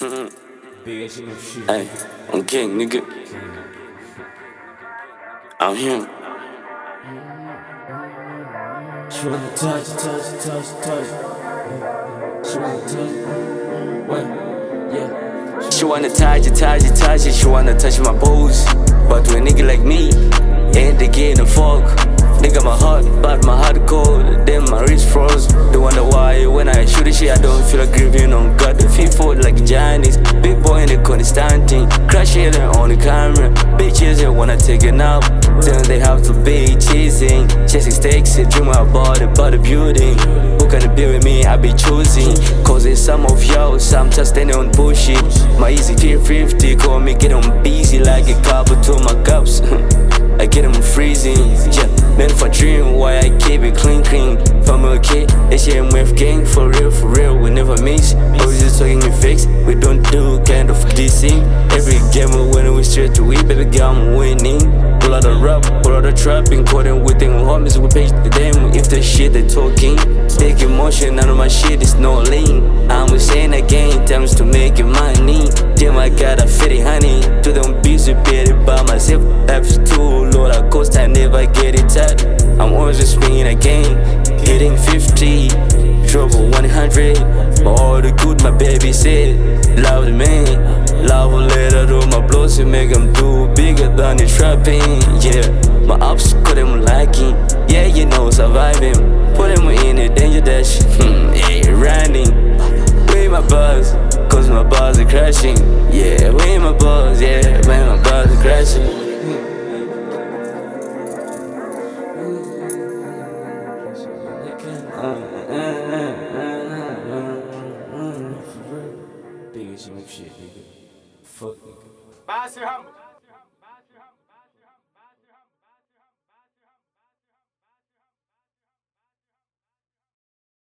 Big shit. Hey, I'm king, nigga. I'm him. She wanna touch. She wanna touch. What? Yeah. She wanna touch it. She wanna touch my balls. But to a nigga like me, ain't they getting fuck. Nigga, my heart, but my heart cold. Then my wrist froze. They wonder why when I shoot this shit, I don't feel like grieving on God. The feet fold like Giannis. Big boy in the Constantine. Crash it on the camera. Bitches, they wanna take it now. Then they have to be chasing stakes, dream about the building. Who can be with me? I be choosing. Cause it's some of y'all, some just standing on bullshit. My easy 350, call me get on busy like a couple to my cups. I get them freezing, yeah. Man for dream, why I keep it clean. Family okay, HMF gang, for real, we never miss. Always just talking me fix, we don't do kind of this thing. Every game we win, we straight to win, baby girl, I'm winning. Pull out the rap, pull out the trapping, coding with them homies, we page to them. If the shit they talking, take emotion, none of my shit is no lean. I'm saying again, times to make it money. Damn, I got a 50 honey, to them busy, better by myself. Life's too low, like coast, I never get it tight. I'm always just spinning again, hitting 50, trouble 100. But all the good, my baby said, love the man. Love a letter to my blows to make them do bigger than the trapping. Yeah, my ups cut them liking. Yeah, you know, surviving. Put them in a danger dash. Yeah, running. With my buzz, cause my bars are crashing. Yeah, with my buzz, yeah, when my bars are crashing. Big shit, nigga. Fuck nigga.